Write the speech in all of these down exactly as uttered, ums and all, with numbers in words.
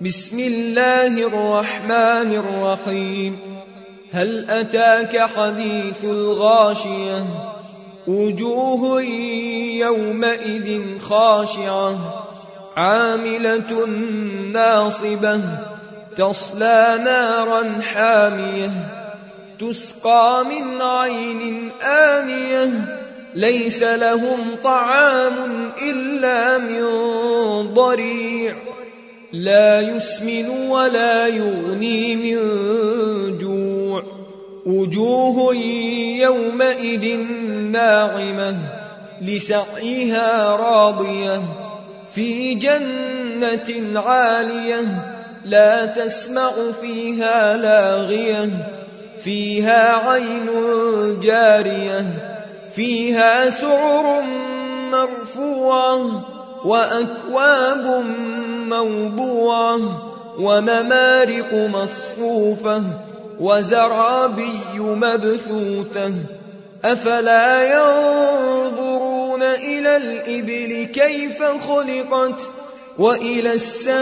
بسم الله الرحمن الرحيم. هل أتاك حديث الغاشية؟ وجوه يومئذ خاشعة عاملة ناصبة تصلى نارا حامية تسقى من عين آنية ليس لهم طعام إلا من ضريع لا يسمن ولا يغني من جوع. وجوه يومئذ ناعمة لسعيها راضية في جنة عالية لا تسمع فيها لاغية فيها عين جارية فيها سرر مرفوعة وأكواب موضوعة ونمارق مصفوفة وزرابي مبثوثة. أفلا ينظرون إلى الإبل كيف خلقت وإلى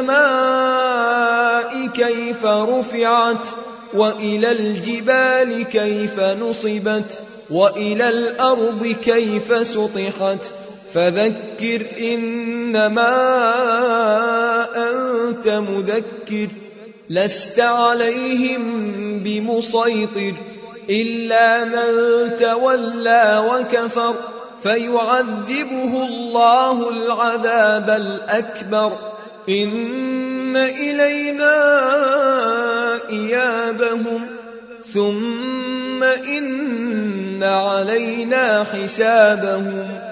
السماء كيف رفعت وإلى الجبال كيف نصبت وإلى الأرض كيف سطحت. فذكر إنما أنت مذكر لست عليهم بمسيطر إلا من تولى وكفر فيعذبه الله العذاب الأكبر. إن إلينا إيابهم ثم إن علينا حسابهم